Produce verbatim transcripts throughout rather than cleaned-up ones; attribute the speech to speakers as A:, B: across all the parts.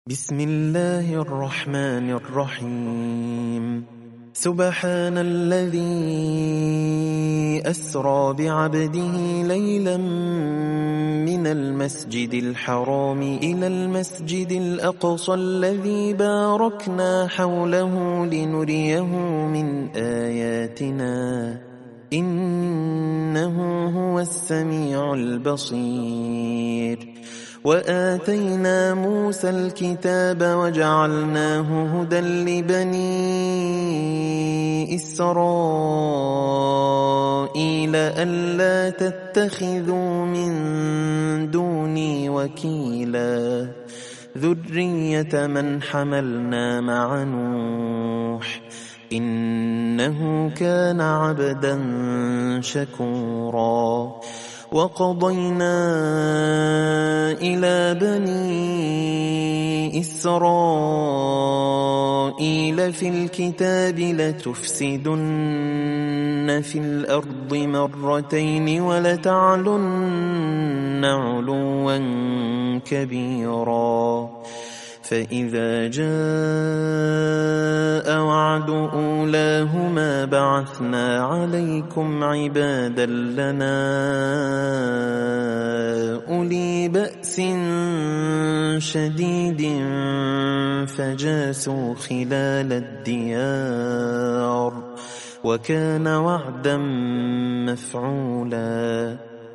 A: بسم الله الرحمن الرحيم. سبحان الذي أسرى بعبده ليلا من المسجد الحرام إلى المسجد الأقصى الذي باركنا حوله لنريه من آياتنا إنه هو السميع البصير. وآتينا موسى الكتاب وجعلناه هدى لبني إسرائيل ألا تتخذوا من دوني وكيلا ذرية من حملنا مع نوح إنه كان عبدا شكورا. وقضينا إلى بني إسرائيل في الكتاب لتفسدن في الأرض مرتين ولتعلن علوا كبيرا. فإذا جاء وعد أولاهما بعثنا عليكم عبادا لنا أولي بأس شديد فجاسوا خلال الديار وكان وعدا مفعولا.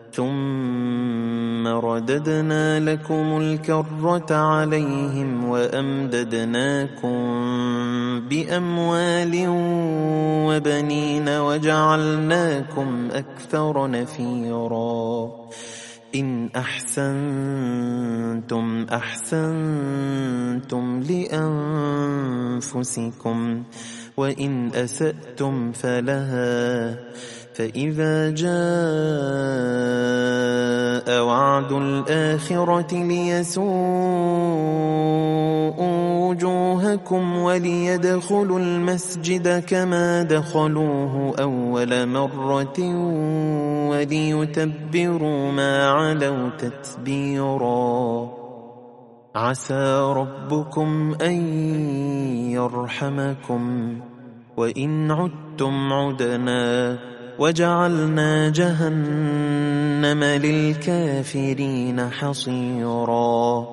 A: ثم رددنا لكم الكرة عليهم وأمددناكم بأموال وبنين وجعلناكم أكثر نفيرا. إن أحسنتم أحسنتم لأنفسكم وإن أسأتم فلها. فإذا جاء وعد الآخرة ليسوءوا وجوهكم وليدخلوا المسجد كما دخلوه أول مرة وليتبروا ما علوا تتبيرا. عسى ربكم أن يرحمكم وإن عدتم عدنا وجعلنا جهنم للكافرين حصيرا.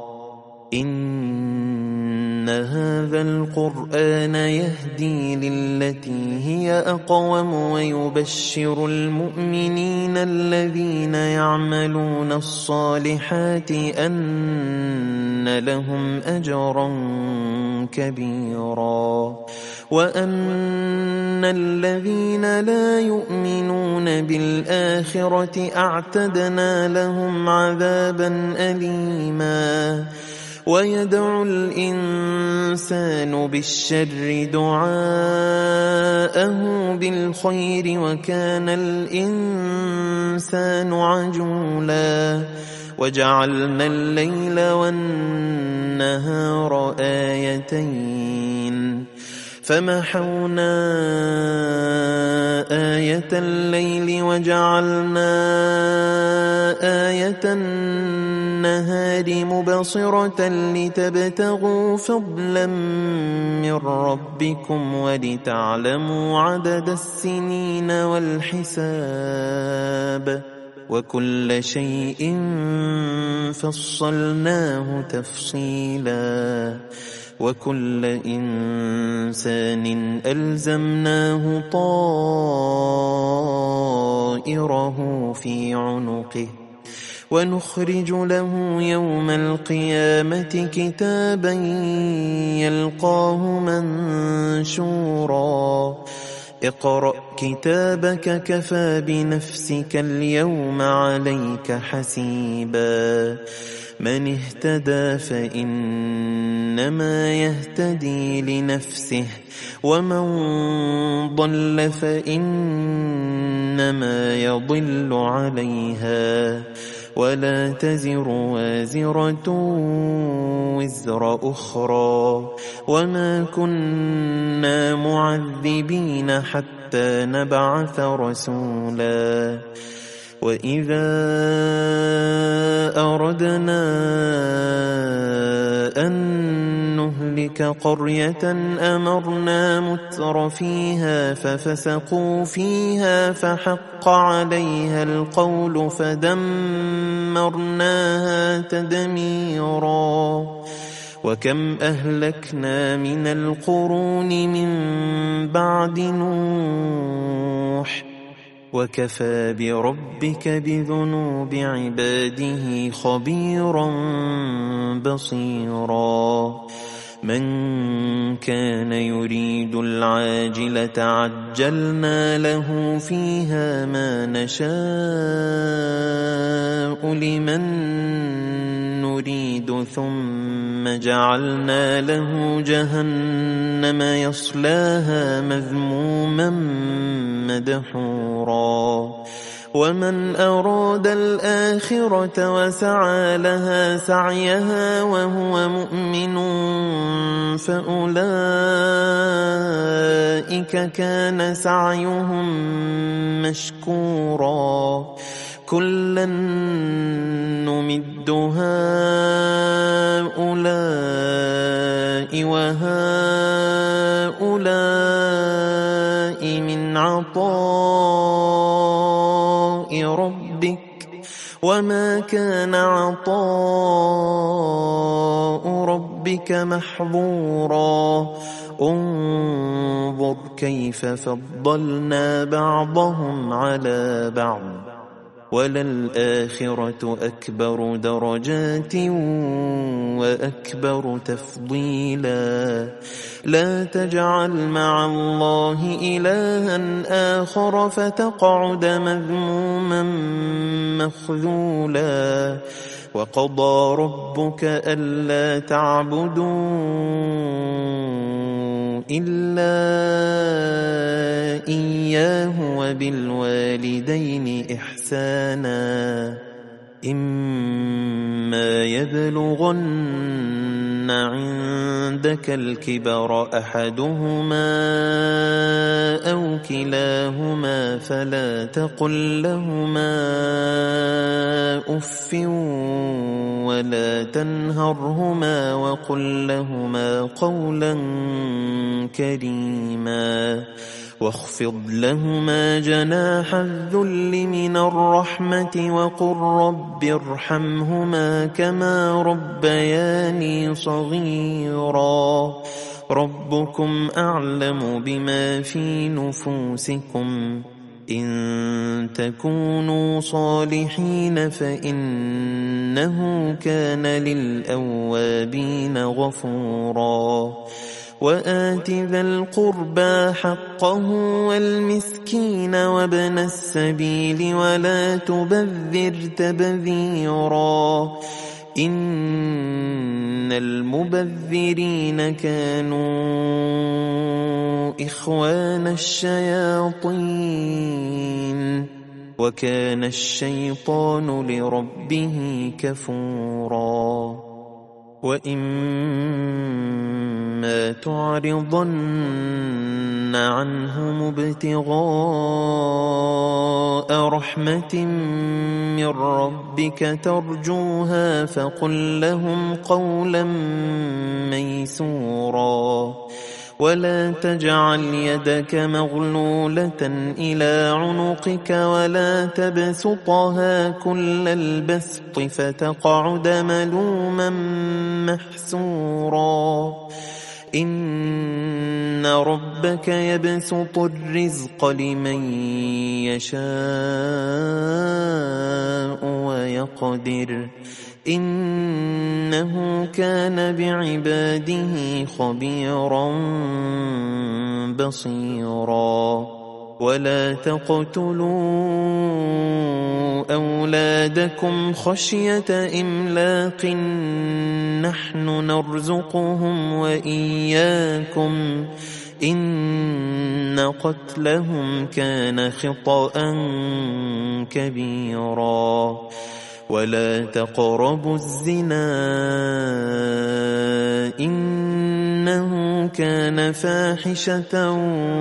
A: إن هذا القرآن يهدي للتي هي أقوم ويبشر المؤمنين الذين يعملون الصالحات أن لهم أجرا كبيرا وأن الذين لا يؤمنون بالآخرة أعتدنا لهم عذابا أليما. ويدعو الإنسان بالشر دعاءه بالخير وكان الإنسان عجولا. وجعلنا الليل والنهار آيتين فمحونا آية الليل وجعلنا آية النهار مبصرة لتبتغوا فضلا من ربكم ولتعلموا عدد السنين والحساب وكل شيء فصلناه تفصيلا. وكل إنسان ألزمناه طائره في عنقه ونخرج له يوم القيامة كتابا يلقاه منشورا. اقرأ كتابك كفى بنفسك اليوم عليك حسيبا. من اهتدى فإنما يهتدي لنفسه ومن ضل فإنما يضل عليها ولا تزر وازرة وزر أخرى وما كنا معذبين حتى نبعث رسولا. وإذا أردنا أن نهلك قرية أمرنا متر فيها ففسقوا فيها فحق عليها القول فدمرناها تدميرا وكم أهلكنا من القرون من بعد نوح وكفى بربك بذنوب عباده خبيرا بصيرا من كان يريد العاجلة عجلنا له فيها ما نشاء لمن نريد ثم جعلنا له جهنم يصلاها مذموما مدحورا ومن أراد الآخرة وسعى لها سعيها وهو مؤمن فأولئك كان سعيهم مشكورا كلا نمد هؤلاء وهؤلاء من عطاء ربك وما كان عطاء ربك محظورا انظر كيف فضلنا بعضهم على بعض وللآخرة أكبر درجات وأكبر تفضيلا لا تجعل مع الله إلها آخر فتقعد مذموما مخذولا وقضى ربك ألا تعبدوا إلا إياه وبالوالدين إحسانا إما يبلغن عندك الكبر أحدهما أو كلاهما فلا تقل لهما أف ولا تنهرهما وقل لهما قولا كريما واخفض لهما جناح الذل من الرحمة وقل رب ارحمهما كما ربياني صغيرا ربكم أعلم بما في نفوسكم إن تكونوا صالحين فإنه كان للأوابين غفورا وآت ذا القربى حقه والمسكين وابن السبيل ولا تبذر تبذيرا إن المبذرين كانوا إخوان الشياطين وكان الشيطان لربه كفورا وإما تعرضن عنهم ابتغاء رحمة من ربك ترجوها فقل لهم قولا ميسورا ولا تجعل يدك مغلولة إلى عنقك ولا تبسطها كل البسط فتقعد ملوما محسورا إن ربك يبسط الرزق لمن يشاء ويقدر إنه كان بعباده خبيرا بصيرا ولا تقتلوا أولادكم خشية إملاق نحن نرزقهم وإياكم إن قتلهم كان خطأ كبيرا ولا تقربوا الزنا إنه كان فاحشة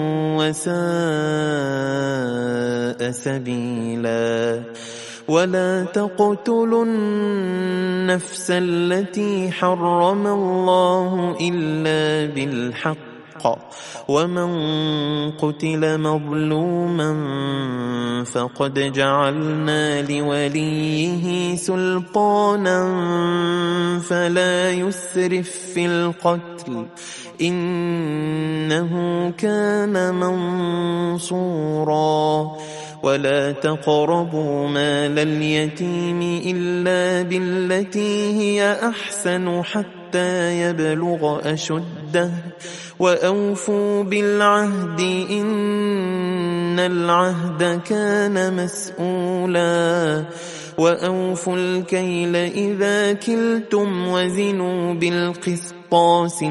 A: وساء سبيلا ولا تقتلوا النفس التي حرم الله إلا بالحق ومن قتل مظلوما فقد جعلنا لوليه سلطانا فلا يسرف في القتل إنه كان منصورا ولا تقربوا مال اليتيم إلا بالتي هي أحسن حتى يبلغ أشده وأوفوا بالعهد إن العهد كان مسؤولا وأوفوا الكيل إذا كلتم وزنوا بالقسطاس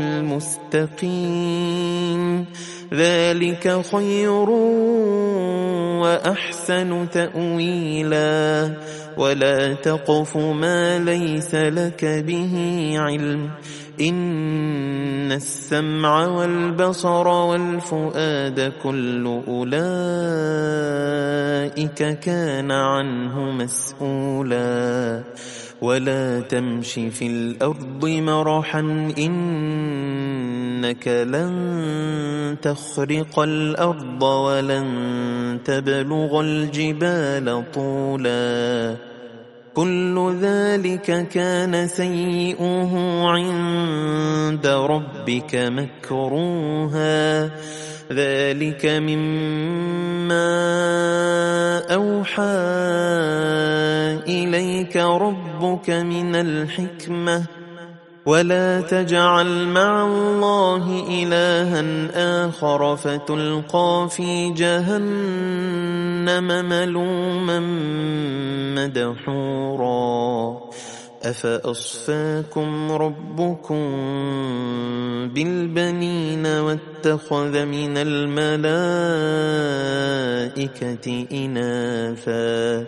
A: المستقيم ذلك خير وأحسن تأويلا ولا تقف ما ليس لك به علم إن السمع والبصر والفؤاد كل أولئك كان عنه مسؤولا ولا تمش في الأرض مرحا إنك لن تخرق الأرض ولن تبلغ الجبال طولا كل ذلك كان سيئه عند ربك مكروها ذلك مما أوحى إليك ربك من الحكمة ولا تجعل مع الله إلها آخر فتلقى في جهنم ملوما مدحورا أفأصفاكم ربكم بالبنين واتخذ من الملائكة إناثا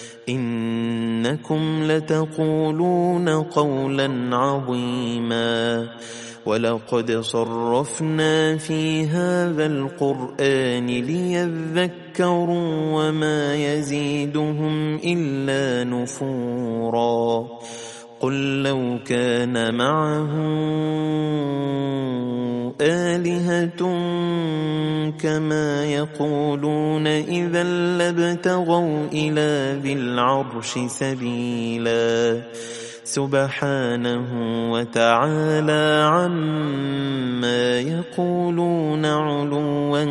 A: إنكم لتقولون قولا عظيما ولقد صرفنا في هذا القرآن ليذكروا وما يزيدهم إلا نفورا قل لو كان معه آلهة كما يقولون إذا لابتغوا إلى ذي العرش سبيلا سبحانه وتعالى عما يقولون علوا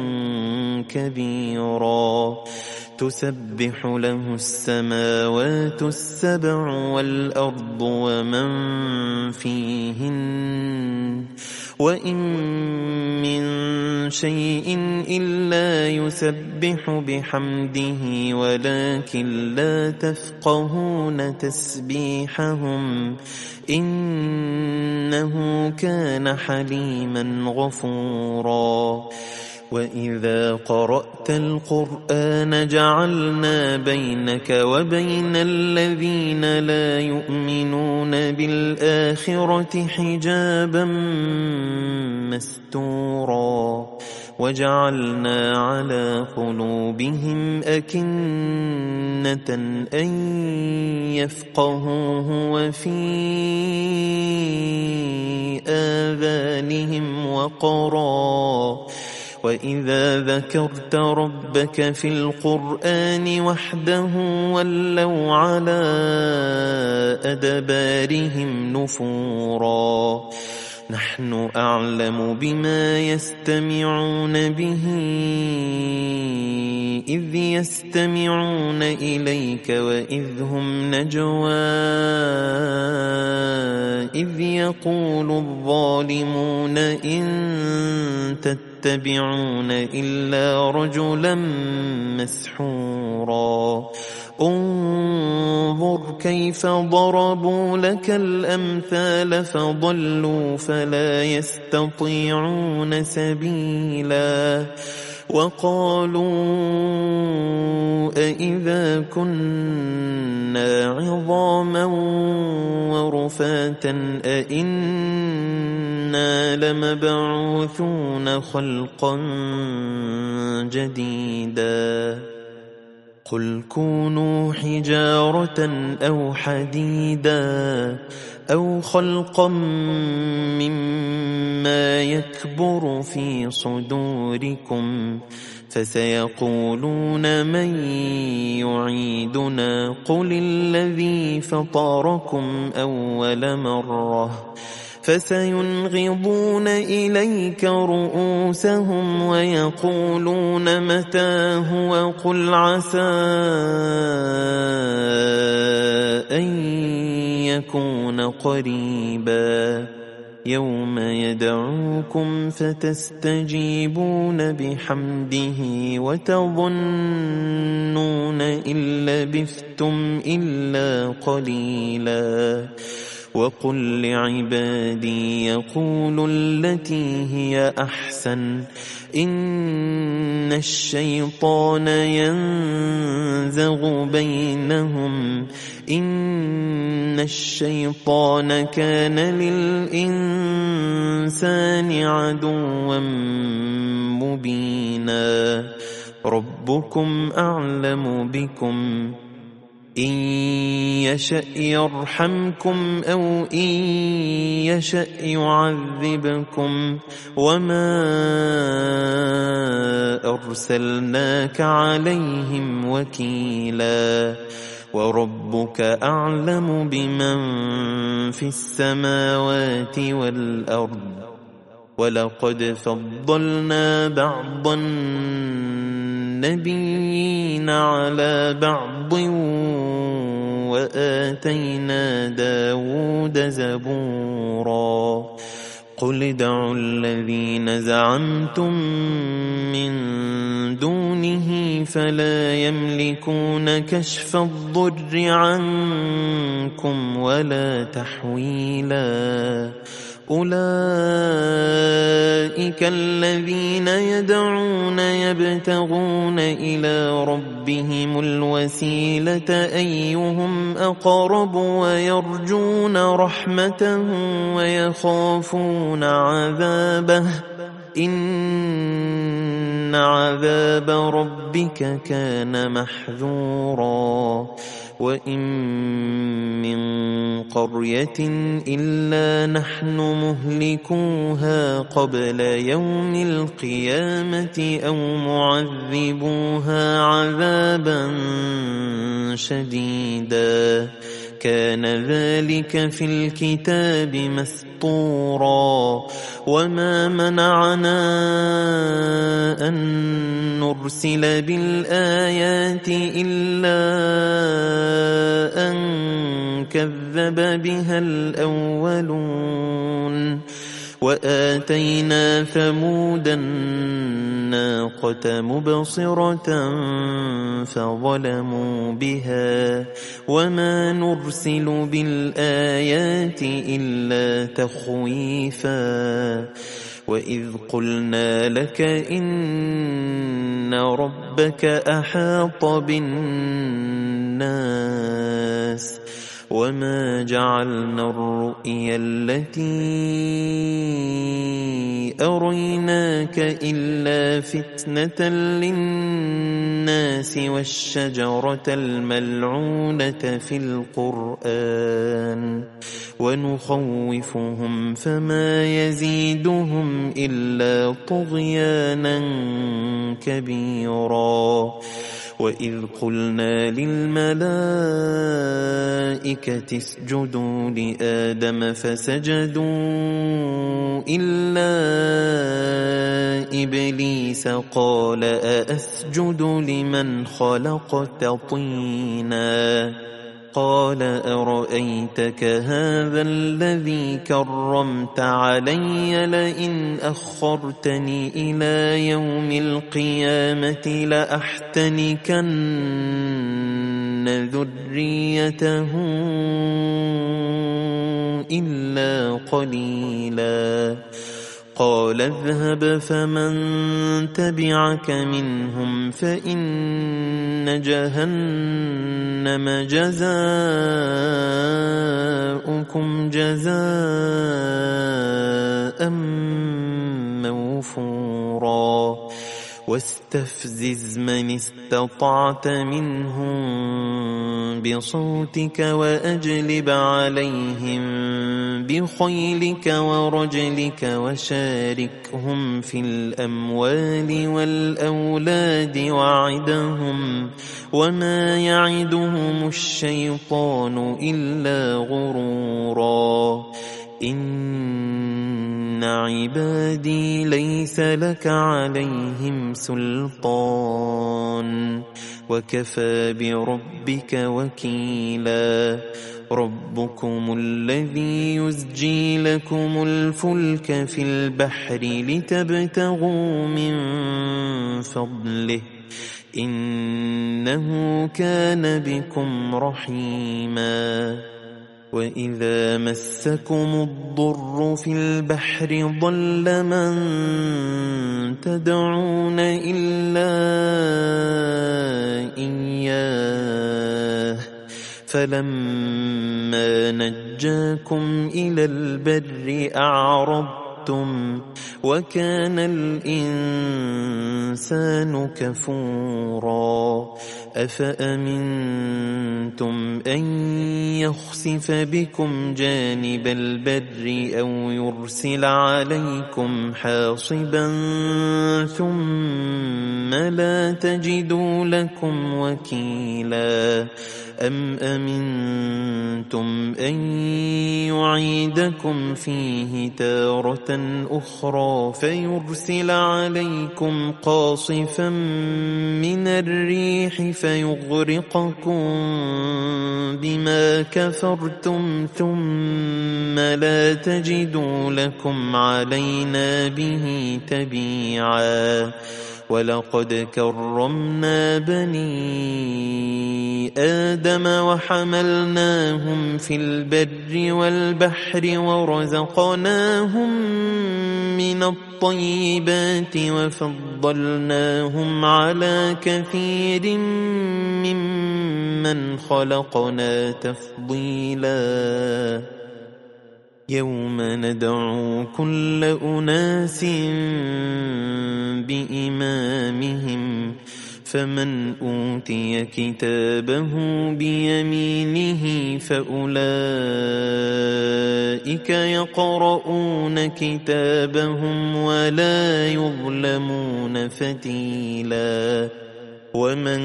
A: كبيرا تسبح له السماوات السبع والأرض ومن فيهن وإن من شيء إلا يسبح بحمده ولكن لا تفقهون تسبيحهم إنه كان حليما غفورا وإذا قرأت القرآن جعلنا بينك وبين الذين لا يؤمنون بالآخرة حجابا مستورا وجعلنا على قلوبهم أكنة أن يفقهوه وفي آذانهم وقرا وإذا ذكرت ربك في القرآن وحده ولوا على أدبارهم نفورا نحن أعلم بما يستمعون به إذ يستمعون إليك وإذ هم نجوى إذ يقول الظالمون إن تتبعون إلا رجلا مسحورا انظر كيف ضربوا لك الأمثال فضلوا فلا يستطيعون سبيلا وقالوا أإذا كنا عظاما ورفاتا أإنا إنا لمبعوثون خلقا جديدا قل كونوا حجارة أو حديدا أو خلقا مما يكبر في صدوركم فسيقولون من يعيدنا قل الذي فطركم أول مرة فسينغضون إليك رؤوسهم ويقولون متى هو قل عسى أن يكون قريبا يوم يدعوكم فتستجيبون بحمده وتظنون إن لبثتم إلا قليلا وقل لعبادي يقولوا التي هي أحسن إن الشيطان ينزغ بينهم إن الشيطان كان للإنسان عدوا مبينا ربكم أعلم بكم إن يشأ يرحمكم أو إن يشأ يعذبكم وما أرسلناك عليهم وكيلا وربك أعلم بمن في السماوات والأرض ولقد فضلنا بعض النبيين على بعض وآتينا داود زبورا قل ادعوا الذين زعمتم من دونه فلا يملكون كشف الضر عنكم ولا تحويلا أولئك الذين يدعون يبتغون إلى ربهم الوسيلة أيهم أقرب ويرجون رحمته ويخافون عذابه إن عذاب ربك كان محذورا وإن من قرية إلا نحن مهلكوها قبل يوم القيامة أو معذبوها عذابا شديدا كان ذلك في الكتاب مسطورا وما منعنا أن نرسل بالآيات إلا أن كذب بها الأولون وآتينا ثمود الناقة مبصرة فظلموا بها وما نرسل بالآيات إلا تخويفا وإذ قلنا لك إن ربك أحاط بالناس وما جعلنا الرؤيا التي أريناك إلا فتنة للناس والشجرة الملعونة في القرآن ونخوفهم فما يزيدهم إلا طغيانا كبيرا وإذ قلنا للملائكة اسجدوا لآدم فسجدوا إلا إبليس قال أأسجد لمن خلقت طينا قال أرأيتك هذا الذي كرمت علي لئن أخرتني إلى يوم القيامة لأحتنكن ذريته إلا قليلا قال اذهب فمن تبعك منهم فإن جهنم جزاؤكم جزاء هباء موفورا واستفزز من استطعت منهم بصوتك وأجلب عليهم بخيلك ورجلك وشاركهم في الأموال والأولاد وعدهم وما يعدهم الشيطان إلا غرورا إن عبادي ليس لك عليهم سلطان وكفى بربك وكيلا ربكم الذي يزجي لكم الفلك في البحر لتبتغوا من فضله إنه كان بكم رحيما وإذا مسكم الضر في البحر ضل من تدعون إلا إياه فلما نجاكم إلى البر أعرضتم وكان الإنسان كفورا أفأمنتم أن يخسف بكم جانب البر أو يرسل عليكم حاصبا ثم لا تجدوا لكم وكيلا أم أمنتم أن يعيدكم فيه تارة أخرى فيرسل عليكم قاصفا من الريح فيغرقكم بما كفرتم ثم لا تجدوا لكم علينا به تبيعا ولقد كرمنا بني آدم وحملناهم في البر والبحر ورزقناهم من الطيبات وفضلناهم على كثير ممن خلقنا تفضيلا يوم ندعو كل أناس بإمامهم فمن أوتي كتابه بيمينه فأولئك يقرؤون كتابهم ولا يظلمون فتيلا ومن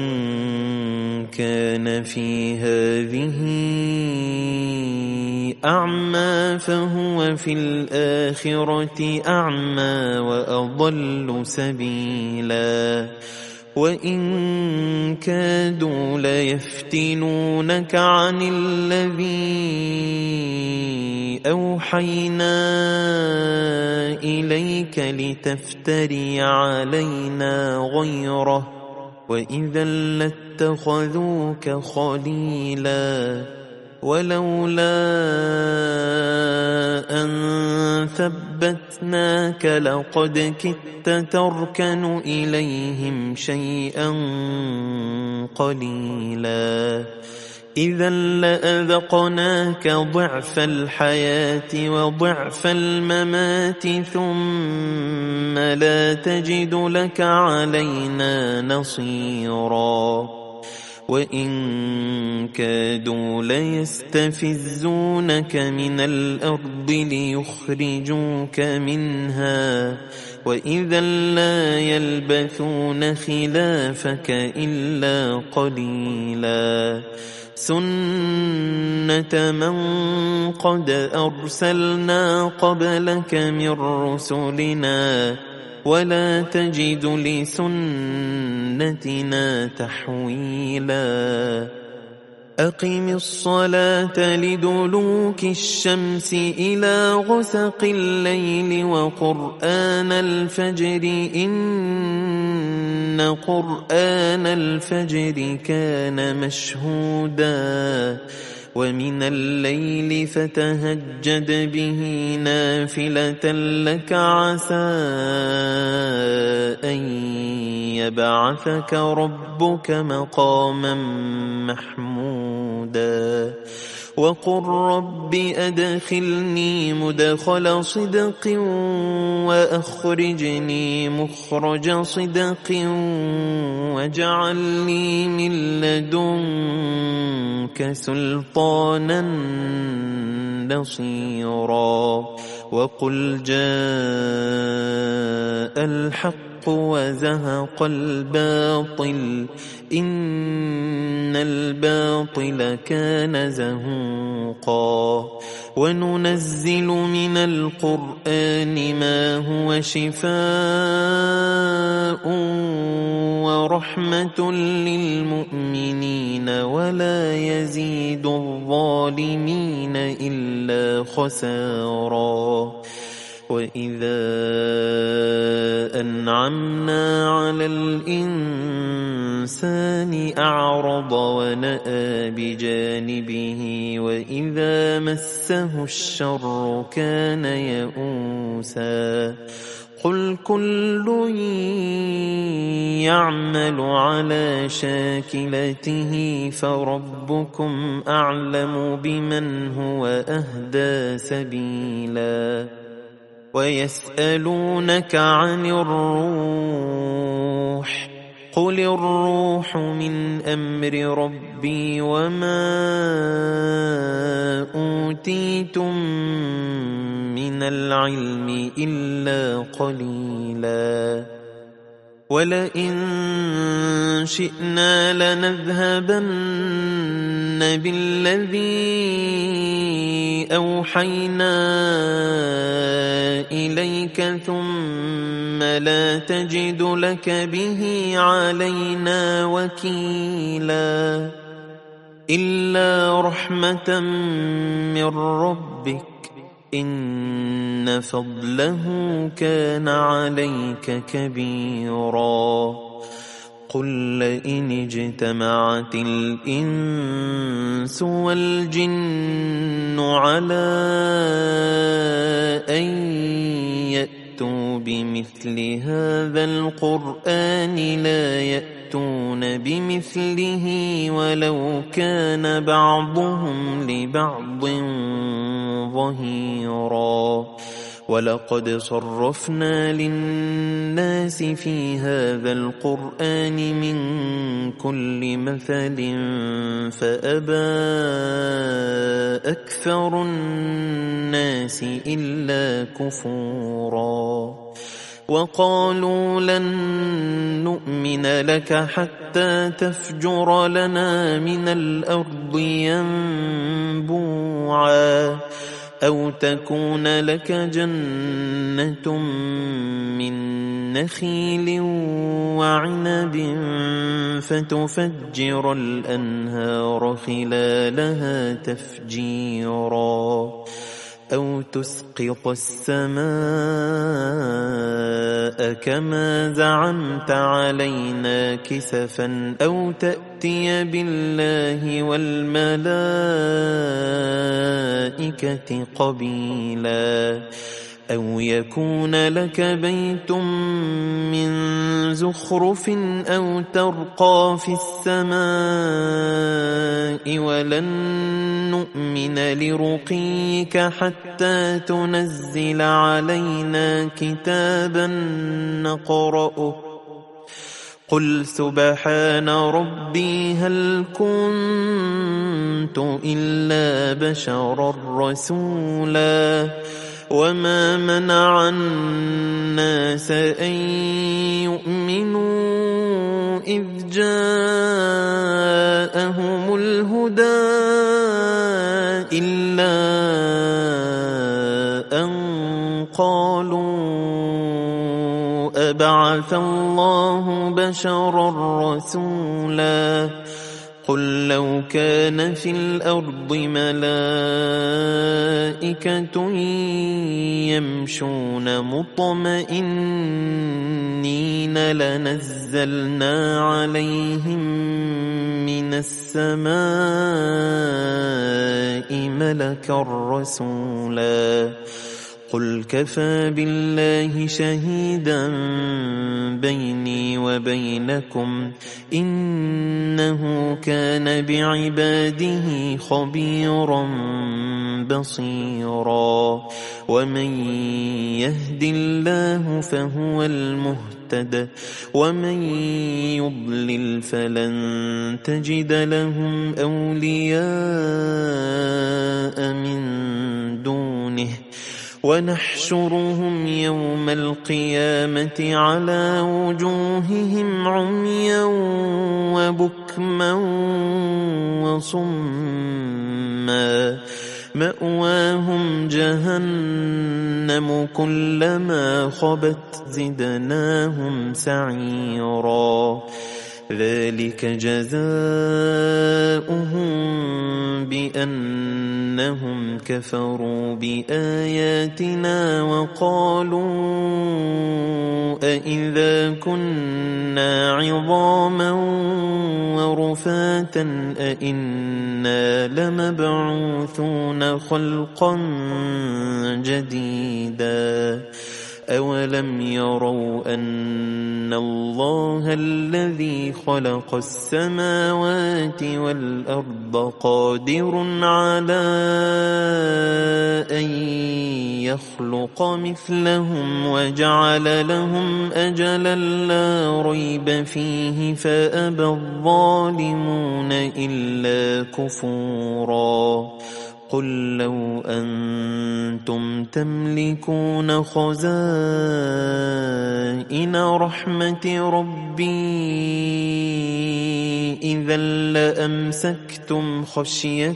A: كان في هذه أعمى فهو في الآخرة أعمى وأضل سبيلا وإن كادوا ليفتنونك عن الذي أوحينا إليك لتفتري علينا غيره وإذا لاتخذوك خليلا ولولا أن ثبتناك لقد كدت تركن إليهم شيئا قليلا إذا لأذقناك ضعف الحياة وضعف الممات ثم لا تجد لك علينا نصيرا وإن كادوا ليستفزونك من الأرض ليخرجوك منها وإذا لا يلبثون خلافك إلا قليلا سنة من قد أرسلنا قبلك من رسلنا ولا تجد لسنتنا تحويلا أقم الصلاة لدلوك الشمس إلى غسق الليل وقرآن الفجر إن قرآن الفجر كان مشهودا ومن الليل فتهجد به نافلة لك عسى أن يبعثك ربك مقاما محمودا وقل رب أدخلني مدخل صدق وأخرجني مخرج صدق واجعل لي من لدنك سلطانا نصيرا وقل جاء الحق وزهق الباطل إن الباطل كان زهوقا وننزل من القرآن ما هو شفاء ورحمة للمؤمنين ولا يزيد الظالمين إلا خسارا وإذا أنعمنا على الإنسان أعرض ونأى بجانبه وإذا مسه الشر كان يئوسا قل كل يعمل على شاكلته فربكم أعلم بمن هو أهدى سبيلا ويسألونك عن الروح قل الروح من أمر ربي وما أوتيتم من العلم إلا قليلا ولئن شئنا لنذهبن بالذي أوحينا إليك ثم لا تجد لك به علينا وكيلا إلا رحمة من ربك إن فضله كان عليك كبيرا قل لئن اجتمعت الإنس والجن على أن يأتوا بمثل هذا القرآن لا يأتون بمثله ولو كان بعضهم لبعض ظهيرا ولقد صرفنا للناس في هذا القرآن من كل مثل فأبى أكثر الناس إلا كفورا وقالوا لن نؤمن لك حتى تفجر لنا من الأرض ينبوعا أو تكون لك جنة من نخيل وعنب فتفجر الأنهار خلالها تفجيرا أو تسقط السماء كما زعمت علينا كسفا أو تأتي بالله والملائكة قبيلا أو يكون لك بيت من زخرف أو ترقى في السماء ولن نؤمن لرقيك حتى تنزل علينا كتابا نقرأه قل سبحان ربي هل كنت إلا بشرا رسولا وما منع الناس أن يؤمنوا إذ جاءهم الهدى إلا أن قالوا أبعث الله بشرا رسولا قل لو كان في الأرض ملائكة يمشون مطمئنين لنزلنا عليهم من السماء ملكا رسولا قل كفى بالله شهيدا بيني وبينكم إنه كان بعباده خبيرا بصيرا ومن يهد الله فهو المهتد ومن يضلل فلن تجد لهم أولياء من دونه ونحشرهم يوم القيامة على وجوههم عميا وبكما وصما مأواهم جهنم كلما خبت زدناهم سعيرا ذلك جزاؤهم بأنهم كفروا بآياتنا وقالوا أئذا كنا عظاما ورفاتا أئنا لمبعوثون خلقا جديدا أولم يروا أن الله الذي خلق السماوات والأرض قادر على أن يخلق مثلهم وجعل لهم أجلا لا ريب فيه فأبى الظالمون إلا كفورا قل لو أنتم تملكون خزائن رحمة ربي إذا لأمسكتم خشية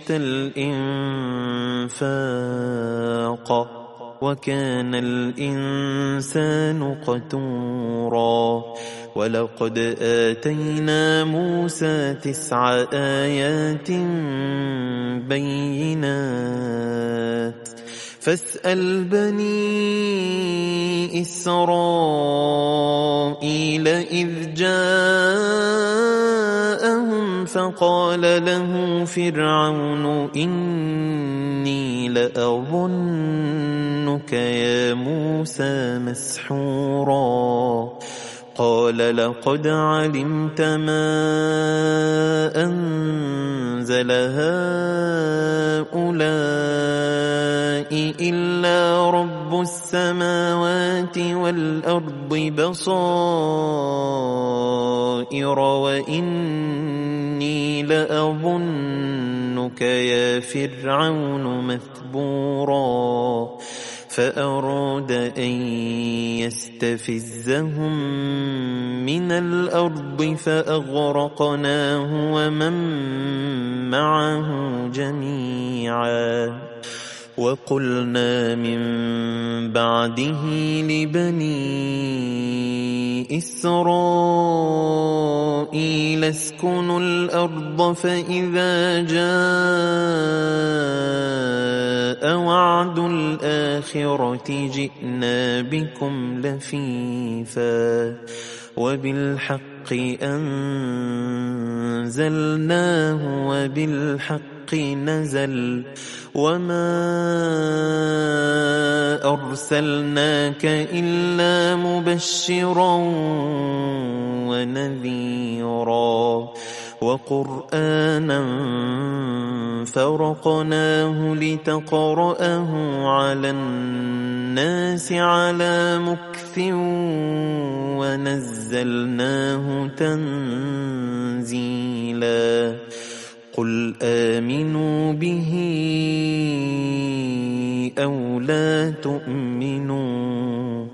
A: الإنفاق وكان الإنسان قتورا ولقد آتينا موسى تسع آيات بينات فاسأل بني إسرائيل إذ جاءهم فقال له فرعون إني لأظنك يا موسى مسحورا قال لقد علمت ما أنزل هؤلاء إلا رب السماوات والأرض بصائر وإني لأظنك يا فرعون مثبورا فأراد أن يستفزهم من الأرض فأغرقناه ومن معه جميعا وقلنا من بعده لبني إسرائيل اسكنوا الأرض فإذا جاء وعد الآخرة جئنا بكم لفيفا وبالحق أنزلناه وبالحق نزل وما أرسلناك إلا مبشرا ونذيرا وقرآنا فرقناه لتقرأه على الناس على مكث ونزلناه تنزيلا قل آمنوا به أو لا تؤمنوا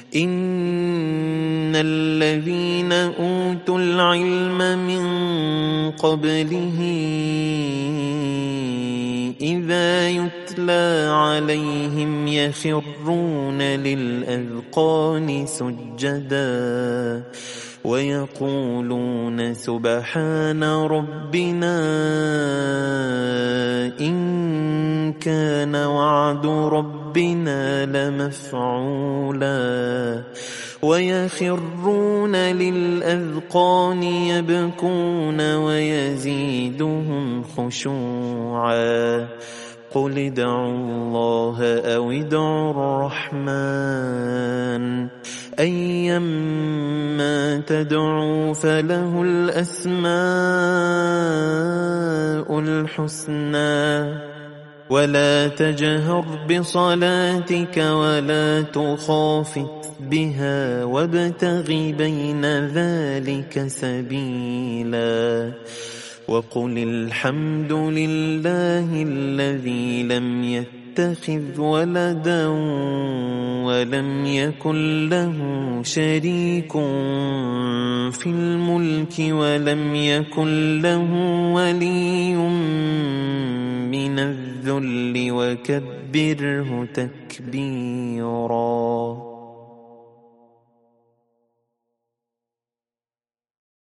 A: إن الذين أوتوا العلم من قبله إذا يتلى عليهم يخرون للأذقان سجدا ويقولون سبحان ربنا إن كان وعد ربنا لمفعولا ويخرون للأذقان يبكون ويزيدهم خشوعا قل ادعوا الله أو ادعوا الرحمن أيما تدعوا فله الأسماء الحسنى ولا تجهر بصلاتك ولا تخافت بها وابتغ بين ذلك سبيلا وقل الحمد لله الذي لم يتخذ ولدا ولم يكن له شريك في الملك ولم يكن له ولي من الذل وكبره تكبيرا.